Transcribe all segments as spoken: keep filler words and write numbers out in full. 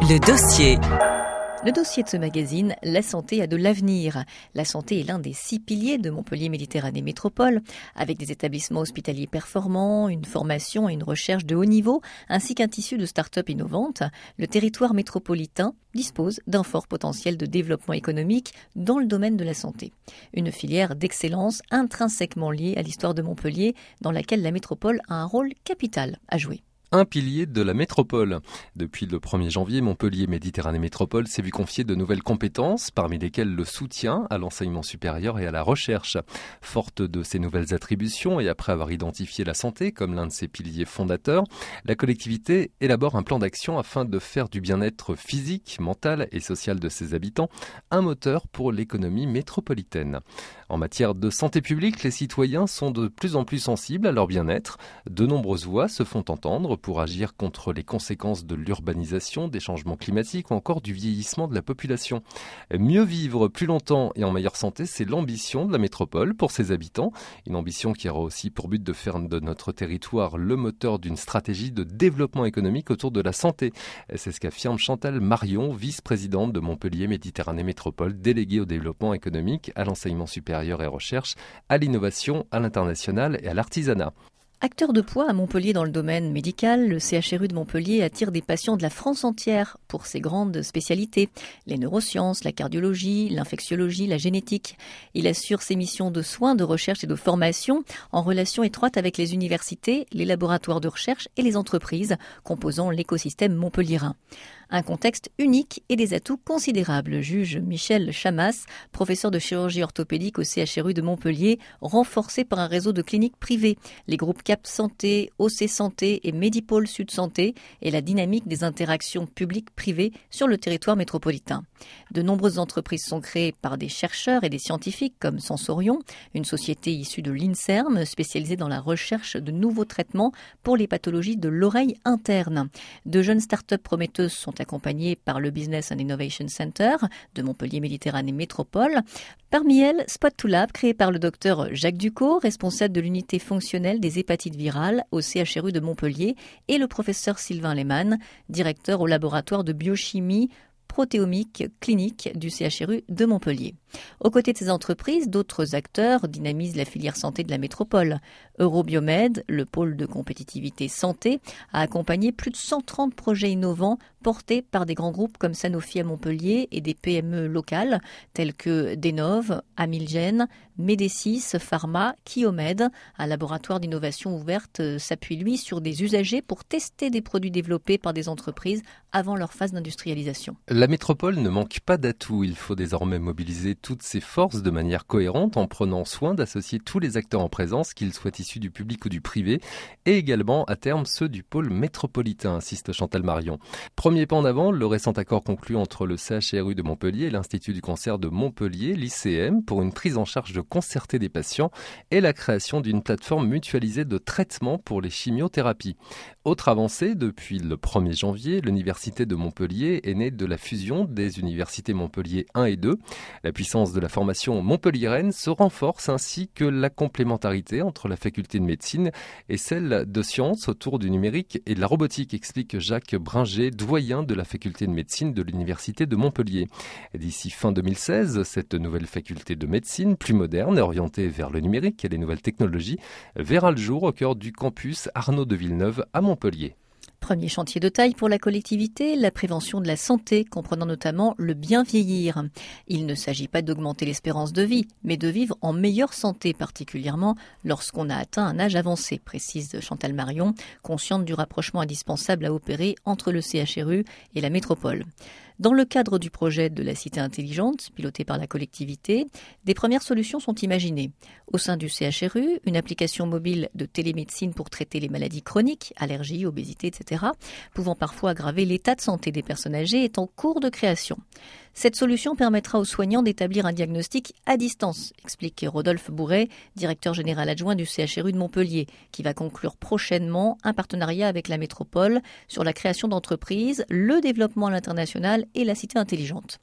Le dossier. Le dossier de ce magazine, la santé a de l'avenir. La santé est l'un des six piliers de Montpellier Méditerranée Métropole, avec des établissements hospitaliers performants, une formation et une recherche de haut niveau, ainsi qu'un tissu de start-up innovantes. Le territoire métropolitain dispose d'un fort potentiel de développement économique dans le domaine de la santé. Une filière d'excellence intrinsèquement liée à l'histoire de Montpellier, dans laquelle la métropole a un rôle capital à jouer. Un pilier de la métropole. Depuis le premier janvier, Montpellier Méditerranée Métropole s'est vu confier de nouvelles compétences, parmi lesquelles le soutien à l'enseignement supérieur et à la recherche. Forte de ces nouvelles attributions et après avoir identifié la santé comme l'un de ses piliers fondateurs, la collectivité élabore un plan d'action afin de faire du bien-être physique, mental et social de ses habitants un moteur pour l'économie métropolitaine. En matière de santé publique, les citoyens sont de plus en plus sensibles à leur bien-être. De nombreuses voix se font entendre pour agir contre les conséquences de l'urbanisation, des changements climatiques ou encore du vieillissement de la population. Mieux vivre plus longtemps et en meilleure santé, c'est l'ambition de la métropole pour ses habitants. Une ambition qui aura aussi pour but de faire de notre territoire le moteur d'une stratégie de développement économique autour de la santé. C'est ce qu'affirme Chantal Marion, vice-présidente de Montpellier Méditerranée Métropole, déléguée au développement économique, à l'enseignement supérieur et recherche, à l'innovation, à l'international et à l'artisanat. Acteur de poids à Montpellier dans le domaine médical, le C H R U de Montpellier attire des patients de la France entière pour ses grandes spécialités, les neurosciences, la cardiologie, l'infectiologie, la génétique. Il assure ses missions de soins, de recherche et de formation en relation étroite avec les universités, les laboratoires de recherche et les entreprises composant l'écosystème montpelliérain. Un contexte unique et des atouts considérables, juge Michel Chamas, professeur de chirurgie orthopédique au C H R U de Montpellier, renforcé par un réseau de cliniques privées, les groupes Cap Santé, O C Santé et Medipôle Sud Santé et la dynamique des interactions publiques-privées sur le territoire métropolitain. De nombreuses entreprises sont créées par des chercheurs et des scientifiques comme Sensorion, une société issue de l'INSERM spécialisée dans la recherche de nouveaux traitements pour les pathologies de l'oreille interne. De jeunes start-up prometteuses sont accompagnées par le Business and Innovation Center de Montpellier Méditerranée Métropole. Parmi elles, Spot to Lab, créé par le docteur Jacques Ducot, responsable de l'unité fonctionnelle des hépatites virales au C H R U de Montpellier, et le professeur Sylvain Lehmann, directeur au laboratoire de biochimie protéomique clinique du C H R U de Montpellier. Aux côtés de ces entreprises, d'autres acteurs dynamisent la filière santé de la métropole. Eurobiomed, le pôle de compétitivité santé, a accompagné plus de cent trente projets innovants portés par des grands groupes comme Sanofi à Montpellier et des P M E locales telles que Denov, Amilgen, Médécis, Pharma, Kiomed. Un laboratoire d'innovation ouverte s'appuie lui sur des usagers pour tester des produits développés par des entreprises avant leur phase d'industrialisation. La métropole ne manque pas d'atouts. Il faut désormais mobiliser toutes ses forces de manière cohérente en prenant soin d'associer tous les acteurs en présence, qu'ils soient issus du public ou du privé, et également à terme ceux du pôle métropolitain, insiste Chantal Marion. Premier pas en avant, le récent accord conclu entre le C H R U de Montpellier et l'Institut du cancer de Montpellier, l'I C M, pour une prise en charge concertée des patients et la création d'une plateforme mutualisée de traitement pour les chimiothérapies. Autre avancée, depuis le premier janvier, l'Université de Montpellier est née de la fusion des universités Montpellier un et deux. La puissance de la formation montpelliéraine se renforce ainsi que la complémentarité entre la faculté de médecine et celle de sciences autour du numérique et de la robotique, explique Jacques Bringer, doyen de la faculté de médecine de l'Université de Montpellier. D'ici fin deux mille seize, cette nouvelle faculté de médecine, plus moderne et orientée vers le numérique et les nouvelles technologies, verra le jour au cœur du campus Arnaud de Villeneuve à Montpellier. Premier chantier de taille pour la collectivité, la prévention de la santé, comprenant notamment le bien vieillir. Il ne s'agit pas d'augmenter l'espérance de vie, mais de vivre en meilleure santé, particulièrement lorsqu'on a atteint un âge avancé, précise Chantal Marion, consciente du rapprochement indispensable à opérer entre le C H R U et la métropole. Dans le cadre du projet de la cité intelligente, piloté par la collectivité, des premières solutions sont imaginées. Au sein du C H R U, une application mobile de télémédecine pour traiter les maladies chroniques, allergies, obésité, et cetera, pouvant parfois aggraver l'état de santé des personnes âgées, est en cours de création. Cette solution permettra aux soignants d'établir un diagnostic à distance, explique Rodolphe Bourret, directeur général adjoint du C H R U de Montpellier, qui va conclure prochainement un partenariat avec la métropole sur la création d'entreprises, le développement à l'international et la cité intelligente.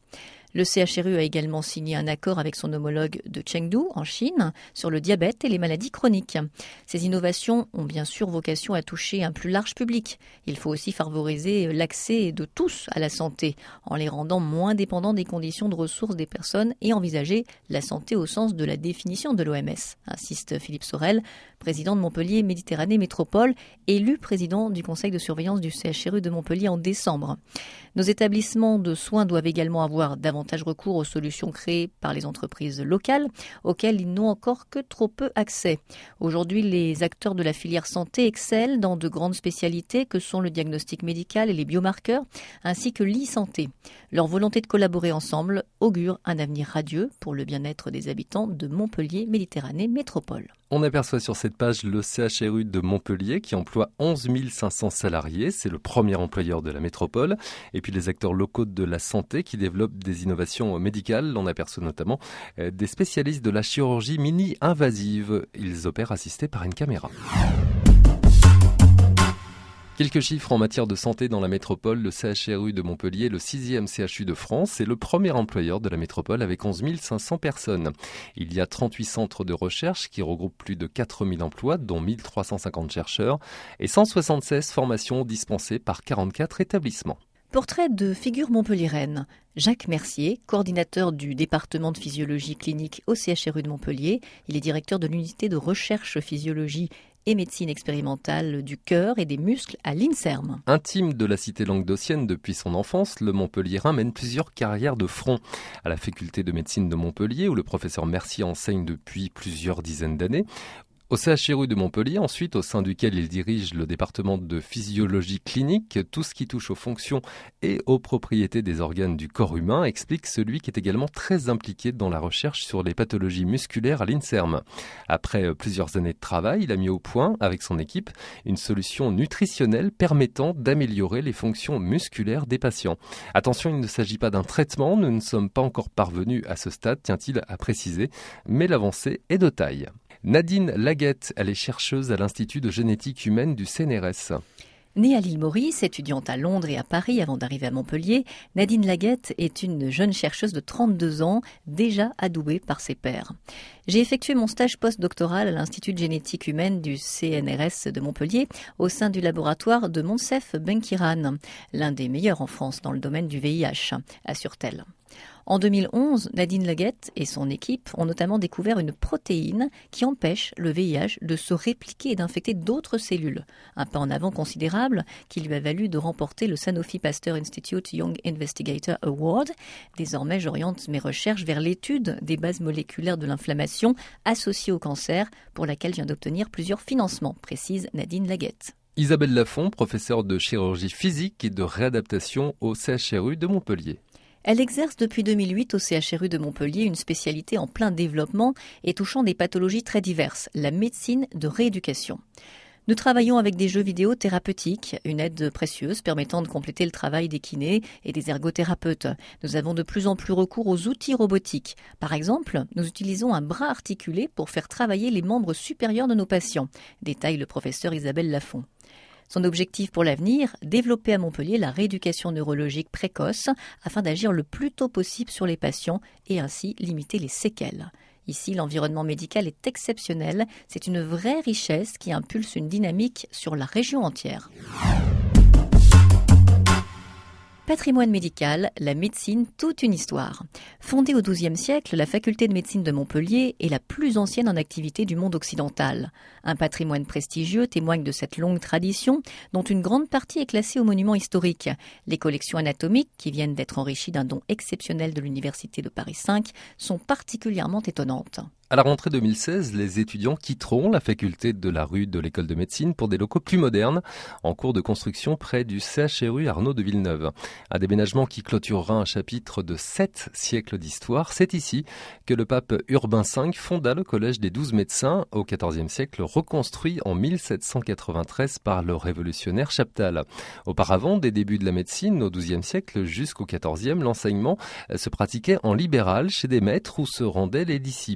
Le C H R U a également signé un accord avec son homologue de Chengdu, en Chine, sur le diabète et les maladies chroniques. Ces innovations ont bien sûr vocation à toucher un plus large public. Il faut aussi favoriser l'accès de tous à la santé, en les rendant moins dépendants des conditions de ressources des personnes et envisager la santé au sens de la définition de l'O M S, insiste Philippe Sorel, président de Montpellier Méditerranée Métropole, élu président du conseil de surveillance du C H R U de Montpellier en décembre. Nos établissements de soins doivent également avoir davantage recours aux solutions créées par les entreprises locales, auxquelles ils n'ont encore que trop peu accès. Aujourd'hui, les acteurs de la filière santé excellent dans de grandes spécialités que sont le diagnostic médical et les biomarqueurs, ainsi que l'e-santé. Leur volonté de collaborer ensemble augure un avenir radieux pour le bien-être des habitants de Montpellier Méditerranée Métropole. On aperçoit sur cette page le C H R U de Montpellier qui emploie onze mille cinq cents salariés. C'est le premier employeur de la métropole. Et puis les acteurs locaux de la santé qui développent des innovations médicales. On aperçoit notamment des spécialistes de la chirurgie mini-invasive. Ils opèrent assistés par une caméra. Quelques chiffres en matière de santé dans la métropole. Le C H R U de Montpellier est le sixième C H U de France et le premier employeur de la métropole avec onze mille cinq cents personnes. Il y a trente-huit centres de recherche qui regroupent plus de quatre mille emplois, dont mille trois cent cinquante chercheurs et cent soixante-seize formations dispensées par quarante-quatre établissements. Portrait de figure montpelliéraine. Jacques Mercier, coordinateur du département de physiologie clinique au C H R U de Montpellier. Il est directeur de l'unité de recherche physiologie et médecine expérimentale du cœur et des muscles à l'INSERM. Intime de la cité languedocienne depuis son enfance, le Montpelliérain mène plusieurs carrières de front. À la faculté de médecine de Montpellier, où le professeur Mercier enseigne depuis plusieurs dizaines d'années. Au C H R U de Montpellier, ensuite, au sein duquel il dirige le département de physiologie clinique, tout ce qui touche aux fonctions et aux propriétés des organes du corps humain, explique celui qui est également très impliqué dans la recherche sur les pathologies musculaires à l'INSERM. Après plusieurs années de travail, il a mis au point, avec son équipe, une solution nutritionnelle permettant d'améliorer les fonctions musculaires des patients. Attention, il ne s'agit pas d'un traitement, nous ne sommes pas encore parvenus à ce stade, tient-il à préciser, mais l'avancée est de taille. Nadine Laguette, elle est chercheuse à l'Institut de génétique humaine du C N R S. Née à l'île Maurice, étudiante à Londres et à Paris avant d'arriver à Montpellier, Nadine Laguette est une jeune chercheuse de trente-deux ans, déjà adoubée par ses pairs. J'ai effectué mon stage postdoctoral à l'Institut de génétique humaine du C N R S de Montpellier au sein du laboratoire de Monsef Benkiran, l'un des meilleurs en France dans le domaine du V I H, assure-t-elle. En deux mille onze, Nadine Laguette et son équipe ont notamment découvert une protéine qui empêche le V I H de se répliquer et d'infecter d'autres cellules. Un pas en avant considérable qui lui a valu de remporter le Sanofi Pasteur Institute Young Investigator Award. Désormais, j'oriente mes recherches vers l'étude des bases moléculaires de l'inflammation associées au cancer, pour laquelle je viens d'obtenir plusieurs financements, précise Nadine Laguette. Isabelle Lafont, professeure de chirurgie physique et de réadaptation au C H R U de Montpellier. Elle exerce depuis deux mille huit au C H R U de Montpellier une spécialité en plein développement et touchant des pathologies très diverses, la médecine de rééducation. Nous travaillons avec des jeux vidéo thérapeutiques, une aide précieuse permettant de compléter le travail des kinés et des ergothérapeutes. Nous avons de plus en plus recours aux outils robotiques. Par exemple, nous utilisons un bras articulé pour faire travailler les membres supérieurs de nos patients, détaille le professeur Isabelle Lafont. Son objectif pour l'avenir, développer à Montpellier la rééducation neurologique précoce afin d'agir le plus tôt possible sur les patients et ainsi limiter les séquelles. Ici, l'environnement médical est exceptionnel. C'est une vraie richesse qui impulse une dynamique sur la région entière. Patrimoine médical, la médecine, toute une histoire. Fondée au douzième siècle, la faculté de médecine de Montpellier est la plus ancienne en activité du monde occidental. Un patrimoine prestigieux témoigne de cette longue tradition, dont une grande partie est classée au monument historique. Les collections anatomiques, qui viennent d'être enrichies d'un don exceptionnel de l'Université de Paris cinq, sont particulièrement étonnantes. À la rentrée deux mille seize, les étudiants quitteront la faculté de la rue de l'école de médecine pour des locaux plus modernes, en cours de construction près du C H R U Arnaud de Villeneuve. Un déménagement qui clôturera un chapitre de sept siècles d'histoire. C'est ici que le pape Urbain cinq fonda le collège des douze médecins au quatorzième siècle, reconstruit en mille sept cent quatre-vingt-treize par le révolutionnaire Chaptal. Auparavant, des débuts de la médecine au douzième siècle jusqu'au quatorzième, l'enseignement se pratiquait en libéral chez des maîtres où se rendaient les disciples.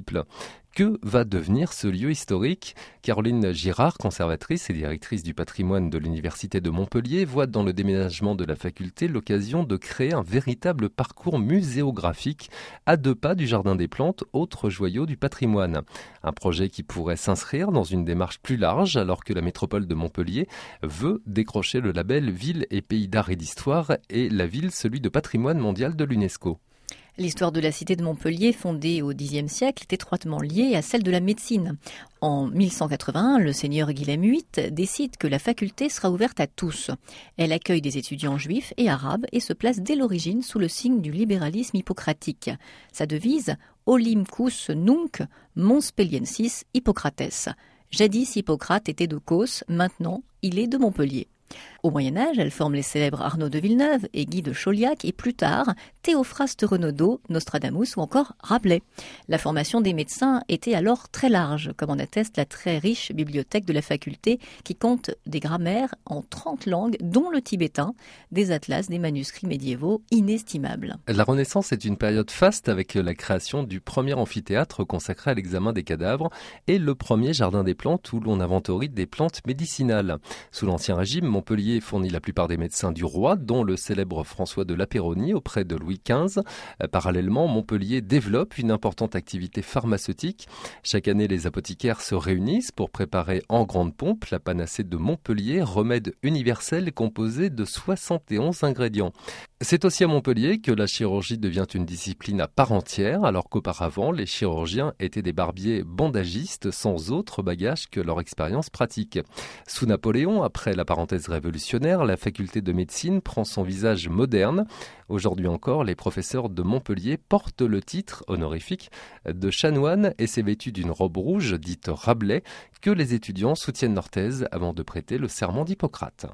Que va devenir ce lieu historique ? Caroline Girard, conservatrice et directrice du patrimoine de l'Université de Montpellier, voit dans le déménagement de la faculté l'occasion de créer un véritable parcours muséographique à deux pas du Jardin des Plantes, autre joyau du patrimoine. Un projet qui pourrait s'inscrire dans une démarche plus large alors que la métropole de Montpellier veut décrocher le label Ville et Pays d'Art et d'Histoire et la ville celui de patrimoine mondial de l'UNESCO. L'histoire de la cité de Montpellier, fondée au Xe siècle, est étroitement liée à celle de la médecine. En mille cent quatre-vingt-un, le seigneur Guilhem huit décide que la faculté sera ouverte à tous. Elle accueille des étudiants juifs et arabes et se place dès l'origine sous le signe du libéralisme hippocratique. Sa devise « Olimcus nunc Montpelliensis Hippocrates ». Jadis Hippocrate était de Causse, maintenant il est de Montpellier. Au Moyen-Âge, elle forme les célèbres Arnaud de Villeneuve et Guy de Chauliac et plus tard, Théophraste Renaudot, Nostradamus ou encore Rabelais. La formation des médecins était alors très large, comme en atteste la très riche bibliothèque de la faculté qui compte des grammaires en trente langues, dont le tibétain, des atlas, des manuscrits médiévaux inestimables. La Renaissance est une période faste avec la création du premier amphithéâtre consacré à l'examen des cadavres et le premier jardin des plantes où l'on inventorie des plantes médicinales. Sous l'Ancien Régime, Montpellier fournit la plupart des médecins du roi, dont le célèbre François de la Péronie auprès de Louis quinze. Parallèlement, Montpellier développe une importante activité pharmaceutique. Chaque année, les apothicaires se réunissent pour préparer en grande pompe la panacée de Montpellier, remède universel composé de soixante et onze ingrédients. C'est aussi à Montpellier que la chirurgie devient une discipline à part entière, alors qu'auparavant, les chirurgiens étaient des barbiers bandagistes sans autre bagage que leur expérience pratique. Sous Napoléon, après la parenthèse révolutionnaire, la faculté de médecine prend son visage moderne. Aujourd'hui encore, les professeurs de Montpellier portent le titre honorifique de chanoine et c'est vêtu d'une robe rouge, dite Rabelais, que les étudiants soutiennent leur thèse avant de prêter le serment d'Hippocrate.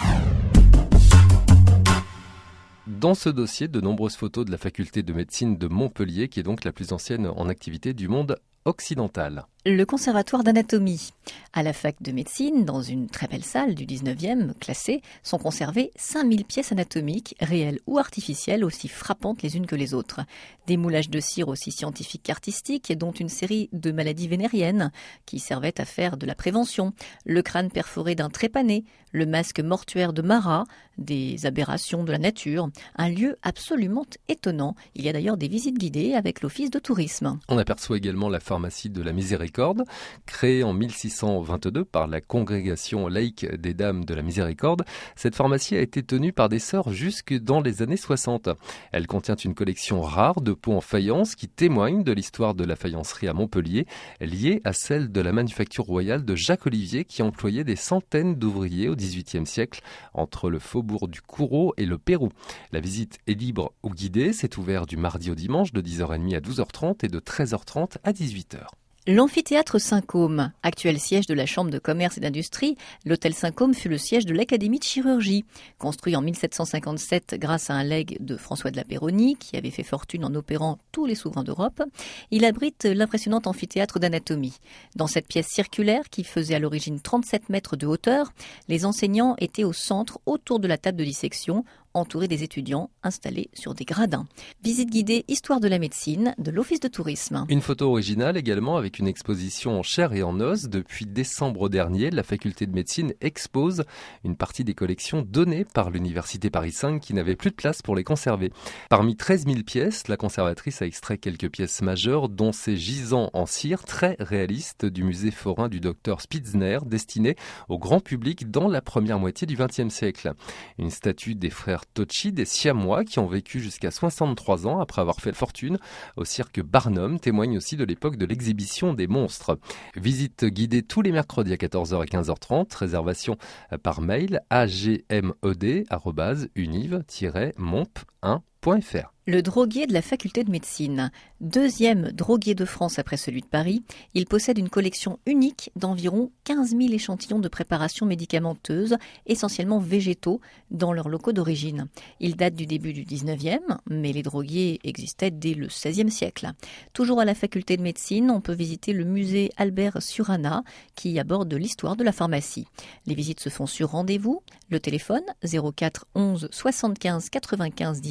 Dans ce dossier, de nombreuses photos de la faculté de médecine de Montpellier, qui est donc la plus ancienne en activité du monde occidental. Le conservatoire d'anatomie. À la fac de médecine, dans une très belle salle du dix-neuvième, classée, sont conservées cinq mille pièces anatomiques, réelles ou artificielles, aussi frappantes les unes que les autres. Des moulages de cire aussi scientifiques qu'artistiques, dont une série de maladies vénériennes qui servaient à faire de la prévention. Le crâne perforé d'un trépané, le masque mortuaire de Marat, des aberrations de la nature. Un lieu absolument étonnant. Il y a d'ailleurs des visites guidées avec l'office de tourisme. On aperçoit également la pharmacie de la Miséricorde, créée en mille six cent vingt-deux par la congrégation laïque des Dames de la Miséricorde. Cette pharmacie a été tenue par des sœurs jusque dans les années soixante. Elle contient une collection rare de pots en faïence qui témoignent de l'histoire de la faïencerie à Montpellier, liée à celle de la manufacture royale de Jacques Olivier qui employait des centaines d'ouvriers au dix-huitième siècle entre le faubourg du Coureau et le Pérou. La visite est libre ou guidée, c'est ouvert du mardi au dimanche de dix heures trente à douze heures trente et de treize heures trente à dix-huit heures. L'amphithéâtre Saint-Côme, actuel siège de la Chambre de commerce et d'industrie, l'hôtel Saint-Côme fut le siège de l'Académie de chirurgie. Construit en mille sept cent cinquante-sept grâce à un legs de François de la Péronie, qui avait fait fortune en opérant tous les souverains d'Europe, il abrite l'impressionnant amphithéâtre d'anatomie. Dans cette pièce circulaire, qui faisait à l'origine trente-sept mètres de hauteur, les enseignants étaient au centre, autour de la table de dissection, entourés des étudiants installés sur des gradins. Visite guidée Histoire de la médecine de l'Office de tourisme. Une photo originale également avec une exposition en chair et en os. Depuis décembre dernier, la faculté de médecine expose une partie des collections données par l'Université Paris cinq qui n'avait plus de place pour les conserver. Parmi treize mille pièces, la conservatrice a extrait quelques pièces majeures dont ces gisants en cire très réalistes du musée forain du docteur Spitzner destinés au grand public dans la première moitié du vingtième siècle. Une statue des frères Tocci, des Siamois qui ont vécu jusqu'à soixante-trois ans après avoir fait fortune au cirque Barnum, témoigne aussi de l'époque de l'exhibition des monstres. Visite guidée tous les mercredis à quatorze heures et quinze heures trente, réservation par mail a g m e d arobase univ tiret momp un point f r. Le droguier de la faculté de médecine, deuxième droguier de France après celui de Paris, il possède une collection unique d'environ quinze mille échantillons de préparations médicamenteuses, essentiellement végétaux, dans leurs locaux d'origine. Il date du début du dix-neuvième, mais les droguiers existaient dès le seizième siècle. Toujours à la faculté de médecine, on peut visiter le musée Albert Surana, qui aborde l'histoire de la pharmacie. Les visites se font sur rendez-vous, le téléphone zéro quatre onze soixante-quinze quatre-vingt-quinze dix-huit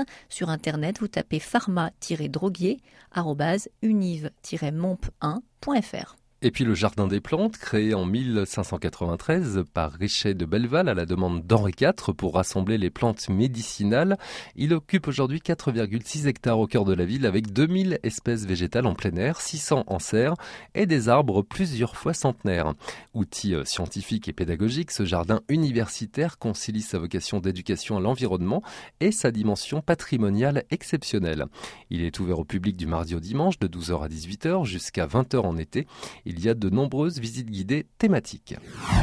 Sur Internet, vous tapez pharma-droguier arobase univ tiret momp un point f r. Et puis le Jardin des Plantes, créé en mille cinq cent quatre-vingt-treize par Richet de Belleval à la demande d'Henri quatre pour rassembler les plantes médicinales. Il occupe aujourd'hui quatre virgule six hectares au cœur de la ville avec deux mille espèces végétales en plein air, six cents en serre et des arbres plusieurs fois centenaires. Outil scientifique et pédagogique, ce jardin universitaire concilie sa vocation d'éducation à l'environnement et sa dimension patrimoniale exceptionnelle. Il est ouvert au public du mardi au dimanche de douze heures à dix-huit heures jusqu'à vingt heures en été. Il y a de nombreuses visites guidées thématiques.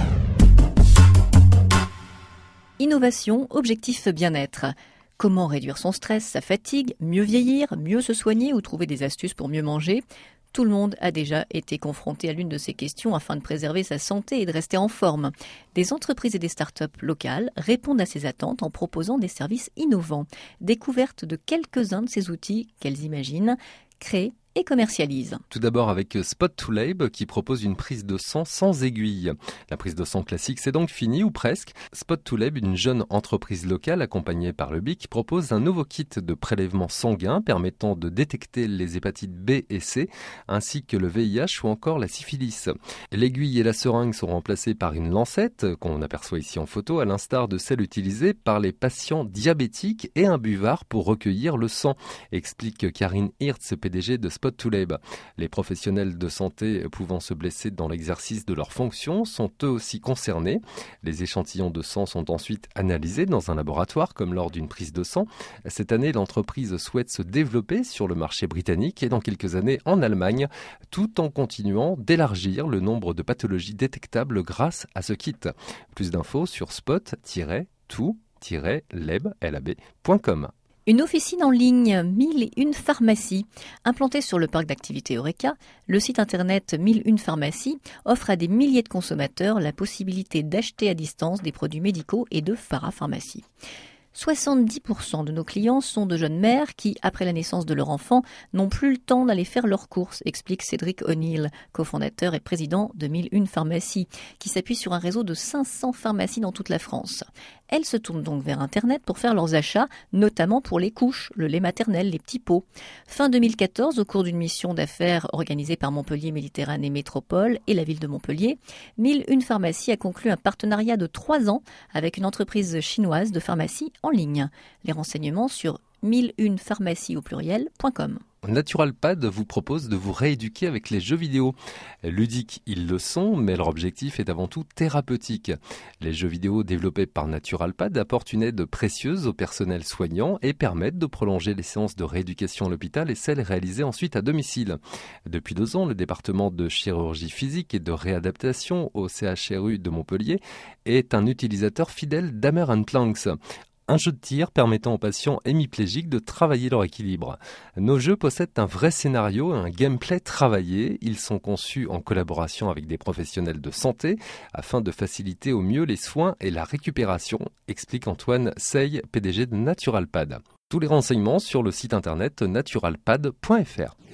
Innovation, objectif bien-être. Comment réduire son stress, sa fatigue, mieux vieillir, mieux se soigner ou trouver des astuces pour mieux manger ? Tout le monde a déjà été confronté à l'une de ces questions afin de préserver sa santé et de rester en forme. Des entreprises et des startups locales répondent à ces attentes en proposant des services innovants. Découverte de quelques-uns de ces outils qu'elles imaginent, créent et commercialise. Tout d'abord avec Spot to Lab qui propose une prise de sang sans aiguille. La prise de sang classique c'est donc fini ou presque. Spot to Lab, une jeune entreprise locale accompagnée par le B I C, propose un nouveau kit de prélèvement sanguin permettant de détecter les hépatites B et C ainsi que le V I H ou encore la syphilis. L'aiguille et la seringue sont remplacées par une lancette qu'on aperçoit ici en photo à l'instar de celle utilisée par les patients diabétiques et un buvard pour recueillir le sang, explique Karine Hirtz, P D G de Spot to Lab. Les professionnels de santé pouvant se blesser dans l'exercice de leurs fonctions sont eux aussi concernés. Les échantillons de sang sont ensuite analysés dans un laboratoire comme lors d'une prise de sang. Cette année, l'entreprise souhaite se développer sur le marché britannique et dans quelques années en Allemagne, tout en continuant d'élargir le nombre de pathologies détectables grâce à ce kit. Plus d'infos sur spot tiret to tiret lab point com. Une officine en ligne, mille et une pharmacies. Implantée sur le parc d'activités Eureka, le site internet mille et une pharmacies offre à des milliers de consommateurs la possibilité d'acheter à distance des produits médicaux et de parapharmacie. soixante-dix pour cent de nos clients sont de jeunes mères qui, après la naissance de leur enfant, n'ont plus le temps d'aller faire leurs courses, explique Cédric O'Neill, cofondateur et président de mille et une pharmacies, qui s'appuie sur un réseau de cinq cents pharmacies dans toute la France. Elles se tournent donc vers Internet pour faire leurs achats, notamment pour les couches, le lait maternel, les petits pots. Fin deux mille quatorze, au cours d'une mission d'affaires organisée par Montpellier Méditerranée Métropole et la ville de Montpellier, mille et une pharmacies a conclu un partenariat de trois ans avec une entreprise chinoise de pharmacie en ligne. Les renseignements sur mille et une pharmacies au pluriel point com. Naturalpad vous propose de vous rééduquer avec les jeux vidéo. Ludiques, ils le sont, mais leur objectif est avant tout thérapeutique. Les jeux vidéo développés par Naturalpad apportent une aide précieuse au personnel soignant et permettent de prolonger les séances de rééducation à l'hôpital et celles réalisées ensuite à domicile. Depuis deux ans, le département de chirurgie physique et de réadaptation au C H R U de Montpellier est un utilisateur fidèle d'Hammer and Planks. Un jeu de tir permettant aux patients hémiplégiques de travailler leur équilibre. Nos jeux possèdent un vrai scénario et un gameplay travaillé. Ils sont conçus en collaboration avec des professionnels de santé afin de faciliter au mieux les soins et la récupération, explique Antoine Sey, P D G de Naturalpad. Tous les renseignements sur le site internet naturalpad point f r.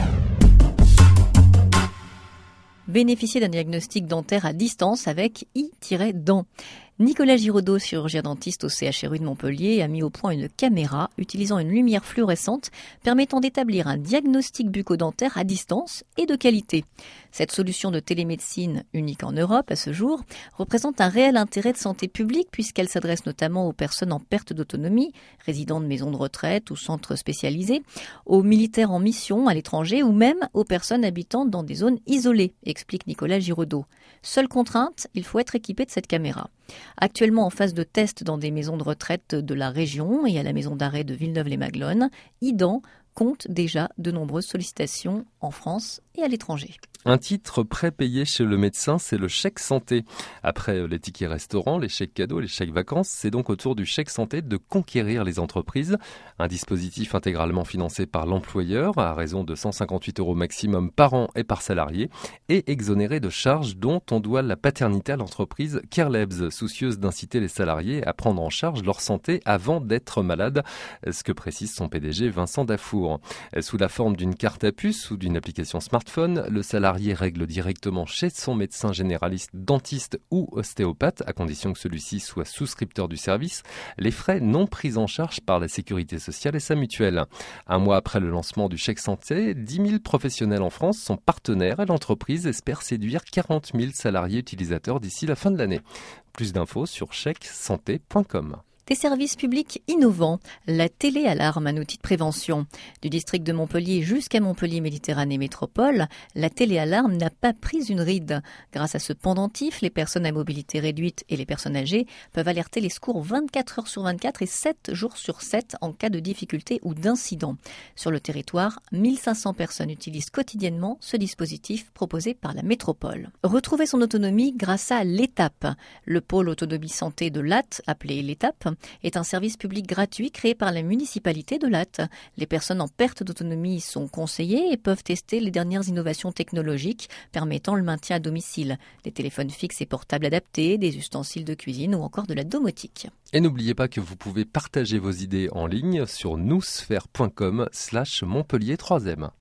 Bénéficier d'un diagnostic dentaire à distance avec i-dent. Nicolas Giraudot, chirurgien dentiste au C H R U de Montpellier, a mis au point une caméra utilisant une lumière fluorescente permettant d'établir un diagnostic bucco-dentaire à distance et de qualité. Cette solution de télémédecine, unique en Europe à ce jour, représente un réel intérêt de santé publique puisqu'elle s'adresse notamment aux personnes en perte d'autonomie, résidant de maisons de retraite ou centres spécialisés, aux militaires en mission à l'étranger ou même aux personnes habitant dans des zones isolées, explique Nicolas Giraudot. Seule contrainte, il faut être équipé de cette caméra. Actuellement en phase de test dans des maisons de retraite de la région et à la maison d'arrêt de Villeneuve-les-Maglones, i-dent compte déjà de nombreuses sollicitations en France et à l'étranger. Un titre prépayé chez le médecin, c'est le chèque santé. Après les tickets restaurants, les chèques cadeaux, les chèques vacances, c'est donc au tour du chèque santé de conquérir les entreprises. Un dispositif intégralement financé par l'employeur à raison de cent cinquante-huit euros maximum par an et par salarié et exonéré de charges dont on doit la paternité à l'entreprise Carelabs, soucieuse d'inciter les salariés à prendre en charge leur santé avant d'être malades, ce que précise son P D G Vincent Dafour. Sous la forme d'une carte à puce ou d'une application smartphone, smartphone. Le salarié règle directement chez son médecin généraliste, dentiste ou ostéopathe, à condition que celui-ci soit souscripteur du service, les frais non pris en charge par la sécurité sociale et sa mutuelle. Un mois après le lancement du chèque santé, dix mille professionnels en France sont partenaires et l'entreprise espère séduire quarante mille salariés utilisateurs d'ici la fin de l'année. Plus d'infos sur chèque santé point com. Des services publics innovants, la téléalarme, un outil de prévention. Du district de Montpellier jusqu'à Montpellier Méditerranée Métropole, la téléalarme n'a pas pris une ride. Grâce à ce pendentif, les personnes à mobilité réduite et les personnes âgées peuvent alerter les secours vingt-quatre heures sur vingt-quatre et sept jours sur sept en cas de difficulté ou d'incident. Sur le territoire, mille cinq cents personnes utilisent quotidiennement ce dispositif proposé par la métropole. Retrouver son autonomie grâce à l'Étape. Le pôle autonomie santé de Latte, appelé l'Étape, est un service public gratuit créé par la municipalité de Latte. Les personnes en perte d'autonomie sont conseillées et peuvent tester les dernières innovations technologiques permettant le maintien à domicile. Des téléphones fixes et portables adaptés, des ustensiles de cuisine ou encore de la domotique. Et n'oubliez pas que vous pouvez partager vos idées en ligne sur newsfer point com slash Montpellier trois M.